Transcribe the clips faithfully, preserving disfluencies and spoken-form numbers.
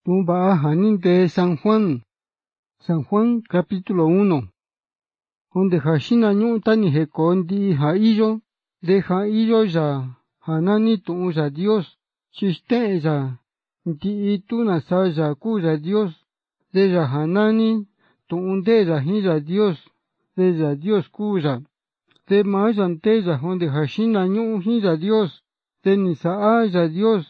Tumba Hanin de San Juan, San Juan capítulo uno. Donde Hashina Tani Hekondi Haiyo, de Haiyo ya, Hanani tu ya Dios, Chiste ya, Ti tu Nasaya Kuya Dios, de ya Hanani, tu unde ya Hija Dios, de ya Dios Kuya, de Mayante ya donde Hashina Hija Dios, de Nisaa ya Dios,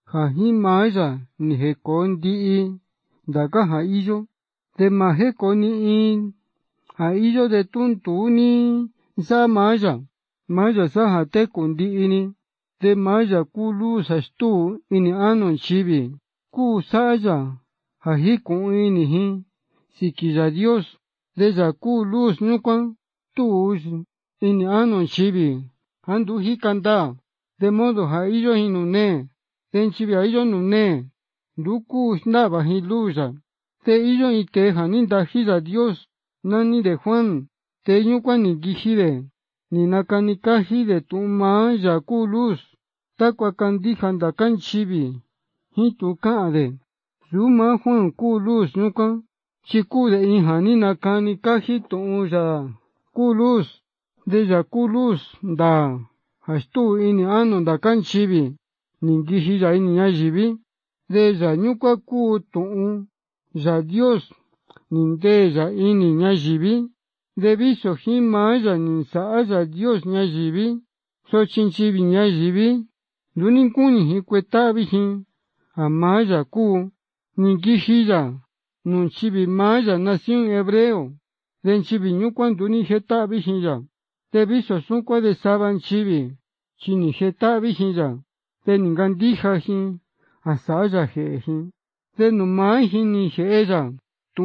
Hahimaya ni Hekondi, Daga Haiyo, de Mahekoni Haiyo de tuntuni sa maya, maya sa hate kundi ini, de maya kulu sastu ini anon chibi, ku saya, hahi kun ini hi, sikira Dios, de ya kulu nukan, tu ini anon chibi, handu hi kanda, de modo haiyo hinune, den chibi haiyo nune, duku naba hi luya, de iyo ite haninda hira Dios, nani de Juan, te ñukwa ni gijide, ni nakani kahide tu ma ya ku luz, takwa kandi handa kan chibi, hitu kaade, zuma Juan ku luz ñukwa, chikude inha ni nakani kahi tu ya ku luz, de ya ku luz da, hastu ini ano da kan chibi, ni gijida ini yajibi, de ya ñukwa ku tu ya Dios, ninde ya ini ñayibi, de viso himaya ni saaya Dios ñayibi, so chinchibi ñayibi, dunin kuni hikwetabi hi, amaya ku, ningihiya, nunchibi maya nación hebreo, den chibi ñukwan duni hetabi hiya, de viso sunkwa de saban chibi, chini hetabi hiya, de ningandija hi, asaya he hi, de numai hi ni heya, tu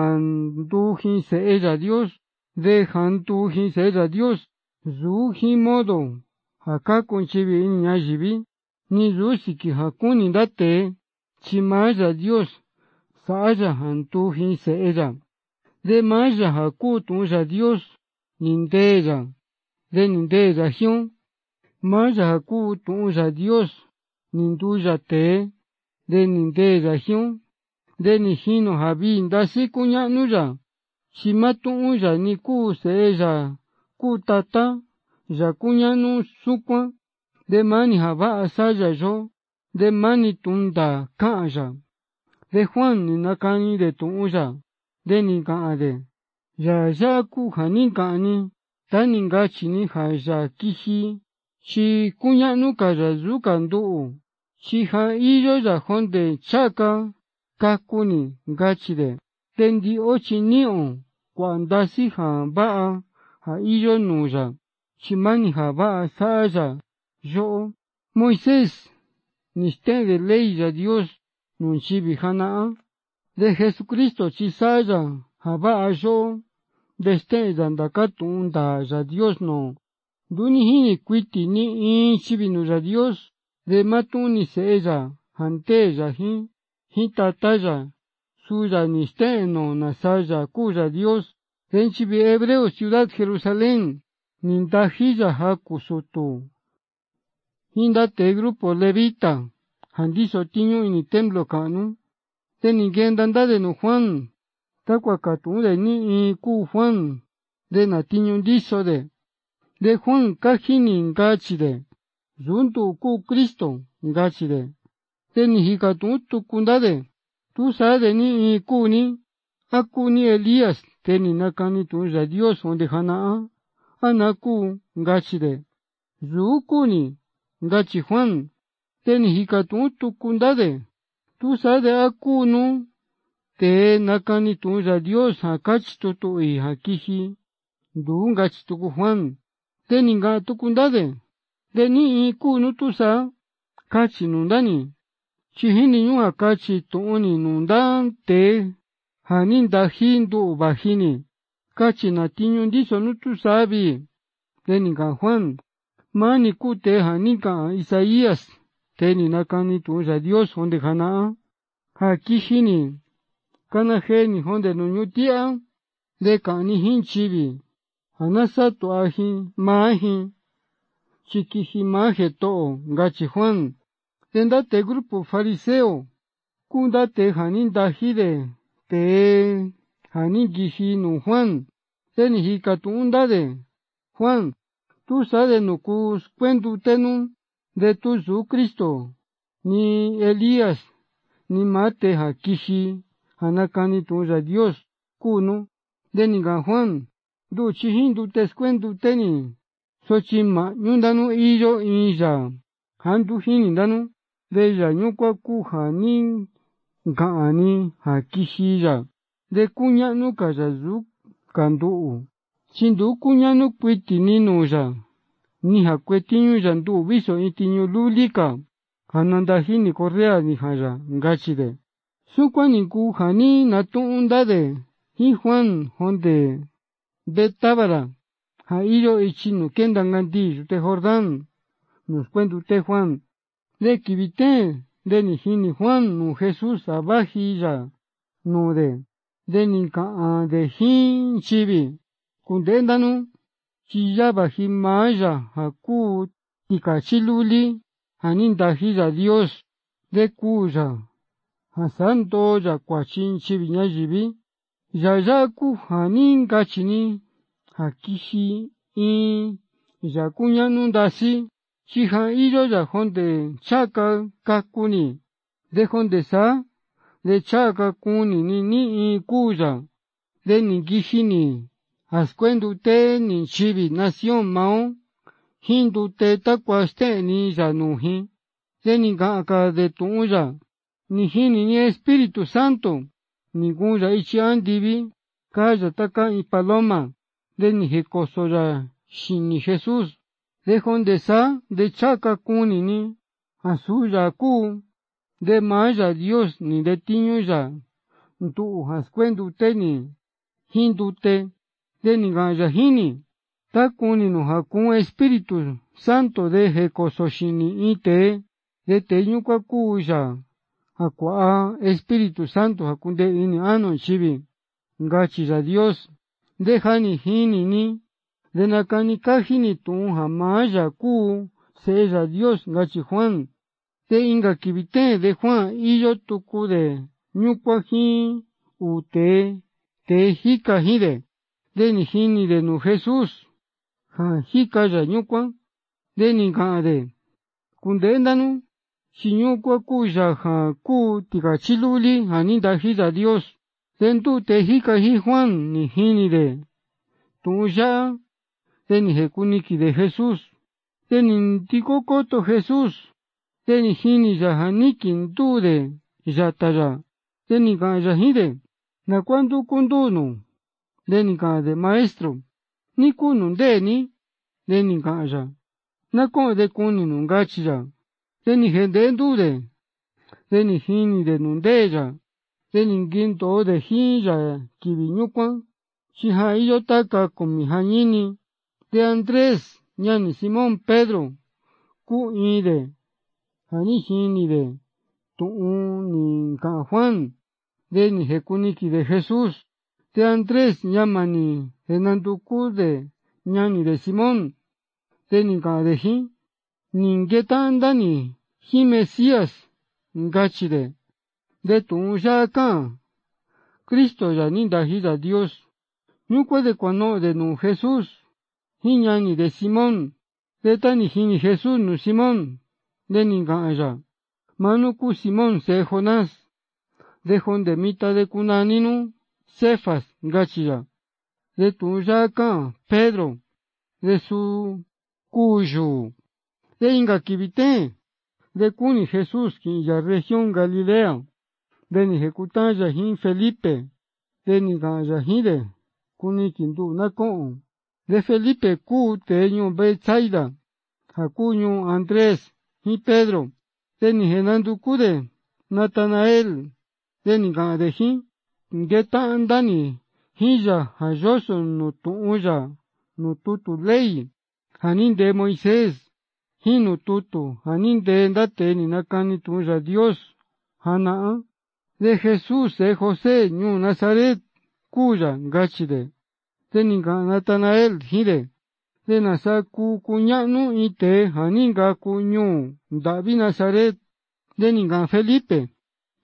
handuji se ella Dios, de handuji se ella Dios, zuji modo, haka conchibi ñayibi, ni zusiki hakuni date, chimaya Dios, saya handuji se ella, de maya haku tuya Dios, nindeya, de nindeya hion, maya haku tuya Dios, ninduya te, de nindeya hion, de ni hino habi ndasi kuña nuya, shimatu uya ni ku se ya, ku tata, ya kuña nu sukwa, de mani haba asaya yo, de mani tunda kaya, de Juan ni nakani de tu uya, de ni kaade, ya ya ku hani kani, ta ni ngachi ni haya kihi, shi kuña nu kaya zuka ndu, shi ha iyo ya honde chaka, kakuni ngachide, tendi ochi ni'o, kwa ndasi ha ba'a, ha iyo nuya, chimani ha ba'a saya, yo, Moisés, niste de ley ya Dios, nunchibi hana'a, de Jesucristo chisaya, ha ba'a yo, deste dandakatu unda ya Dios no, duni hini kwiti ni in chibi nuya Dios, de matuni se ella, hante ya hi, hitataya, suya nisteno nasaya kuya Dios, denchibi hebreo ciudad Jerusalén, nindajilla hakusutu. Hindate grupo levita, handiso tiño ini templo kanu, teningenda de no Juan, tacuacatu de ni ku Juan, de natiño diso de, de Juan kajini ngachide, junto ku Cristo ngachide. Teni hikatu tukundade, tu sabe ni kuni, akuni Elías, teni nakani tu ya Dios onde hana'a, anaku ngachide, zukuni, ngachi Juan, teni hikatu tukundade, tu sabe akunu, te nakani tu ya Dios hakachi tutu i hakihi, du ngachi tuku Juan, teni nga tukundade, de ni kunu tu sa, kachi nundani, chihini ñuha kachi tuuni nundan te, haninda hindu bajini, kachi natiño ndiso nutu sabi, teninga Juan, mani kute haninga Isaías, teni nakani tuya Dios onde hana'a, hakihini, kana geni honde nuñutia, de kani hinchibi, hanasatu ahi, mahi, chikihi maje to, gachi Juan, tendate grupo fariseo, kunda te jani ndaji de te jani kiji nu Juan, te ni jika tu'un nda de Juan, tu saa de nuku skuendute nu de tu su Kristo, ni Elías, ni mate ja kiji ja nakani tu'un Yao Dios kuu nu. De ni ka'an Juan, ndu chiji ndute skuendute ni, sochi ma'ñu ndanu iyo in yaa ja ndu jini ndanu, de yaa ñukuan kuu ja ni nka'an ni ja kiji ya, de kuña'nu ka ya yu ka ndu'u, chi ndu kuña'nu kuiti ni nuu ya, ni ja kuetiñu ya ndu'u viso in tiñu luli ka ja nandaji ni correa ni ja ya, ngachi de. Sukuan ni kuu ja ni natu'un nda de jin Juan jonde Betábara ja iyo ichi nu kenda ngandi yute Jordán nu skuendute Juan. De kivi tee de ni jini Juan nu Jesús ja vaji ya nuu de, de ni ka'an de jin nchivi, kunde'e ndanu chi ya vaji maa ya ja kuu tikachi luli ja ni ndaji Yao Dios, de kuu ya ja sandoo ya kuachi nchivi ñayivi. Ya ya kuu ja ni nkachi ni ja kiji in ya kuña'nu ndasi, chi ja iyo ya jonde chaka kaku ni, de jonde saa de chaka kuni ni ni'i kuu ya, de ni nkiji ni ja skuendute ni nchivi nación mao jin ndute takua ste'en ni ya nuji. De ni ka'an ka de tu'un ya, ni jini ni Espíritu Santo ni kuun ya ichi andivi, kaa ya taka in paloma, de ni jikoso ya xini Jesús, de jonde saa de chaka kuni ni ja suu ya kuu, de maa Yao Dios ni ndetiñu ya ndu'u ja skuendute ni jin ndute. De ni ka'an ya jini, ta kuni nu ja kuun Espíritu Santo de jikoso xini in tee, de tee ñukuan kuu ya ja kua'a Espíritu Santo ja kundee ini anu nchivi, ngachi Yao Dios. De ja ni jini ni, de nakani kaji ni tu'un ja maa ya kuu se'e Yao Dios, ngachi Juan. De inka kivi tee de Juan iyo tuku de ñukuan jin uu tee, tee jika jin de, de ni jini de nu Jesús ja jika ya ñukuan, de ni ka'an de, kunde'e ndanu chi ñukuan kuu ya ja kuu tikachi luli ja ni ndaji Yao Dios. De ndu tee jika jin Juan ni jini de tu'un ya'a, de ni jekuniki de Jesús, de ni ndiko koto Jesús, de ni jini ya ja ni kinduu de yata ya, de ni ka'an ya jin de, na kuanduku nduu nu, de ni ka'an de maestro, ni kuu nu ndee ni, de ni ka'an ya, na ko'on de kuni nu, ngachi ya, de ni jende'e nduu de, de ni jini de nu ndee ya, de ni nkindoo de jin ya kivi ñukuan, chi ja iyo taka kumi jañini. De Andrés ñani Simón Pedro kuu in de ja ni jini de tu'un ni ka'an Juan, de ni jekuniki de Jesús. De Andrés ñamani de nanduku de ñani de Simón, de ni ka'an de jin, ni nketa'an nda ni jin Mesías, ngachi de. De tu'un ya'a ka'an Cristo ya ni ndaji Yao Dios. Ñukuan de kuano'o de nu Jesús jin ñani de Simón, de ta ni jini Jesús nu Simón, de ni ka'an ya, manu kuu Simón se'e Jonás, de jonde mita de kunani nu Cefas, ngachi ya. De tu'un ya'a ka'an Pedro, de suu kuu yuu. De inka kivi tee, de kuni Jesús ki'in ya región Galilea, de ni jekuta'an ya jin Felipe, de ni ka'an ya jin de, kuniki ndu'u na ko'on. De Felipe kuu tee ñuu Betsaida, ja kuu ñuu Andrés jin Pedro. De ni jenanduku de Natanael, de ni ka'an de jin, nketa'an nda ni jin ya ja yoso nu tu'un ya nu tutu ley ja ni ndee Moisés, jin nu tutu ja ni ndee nda tee ni nakani tu'un Yao Dios jana'a. De Jesús se'e José ñuu Nazaret kuu ya, ngachi de. De ni ka'an Natanael jin de, de nasa kuu kuña'nu in tee ja ni nkaku ñuu nda'vi Nazaret. De ni ka'an Felipe,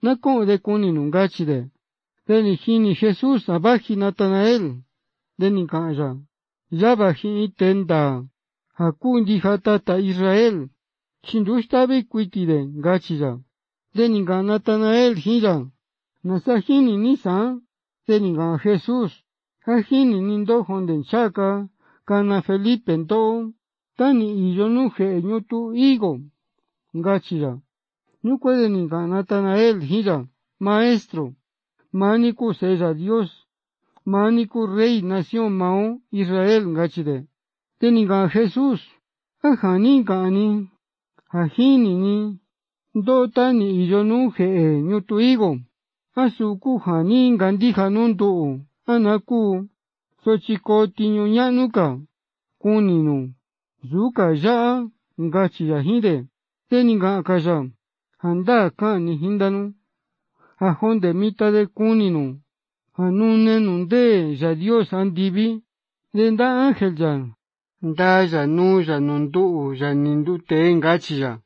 na ko'on de kuni nu ngachi de. De ni jini Jesús a vaji Natanael, de ni ka'an ya, ya vaji in tee ndaa, ja kuu ndija tata Israel, chi ndu stavi kuiti de, ngachi ya. De ni ka'an Natanael jin ya, nasa jini ni saa. De ni ka'an Jesús, ja jini ni ndo jonde nchaka kana Felipe ndo'o, tani iyo nu je'e ñutu higo, ngachi ya. Ñukuan de ni ka'an Natanael jin ya, Maestro, maa ni kuu Se'e Dios, maa ni kuu Rey nación mao Israel, ngachi de. De ni ka'an Jesús, ja jani ka'an ni, ja jini ni ndo tani iyo nu je'e ñutu higo, asu ku jani ngandija nu ndu'u, ana kuu sochi koo tiñu ña'nu ka kuni nu yuka ya'a, ngachi ya jin de. De ni ka'an ka ya, janda ka'an ni jindanu, ja jonde mita de kuni nu, ja nune nu nde ya Dios andivi, de nda ángel ya, nda ya nu ya nu ndu'u ya ni ndute, ngachi ya.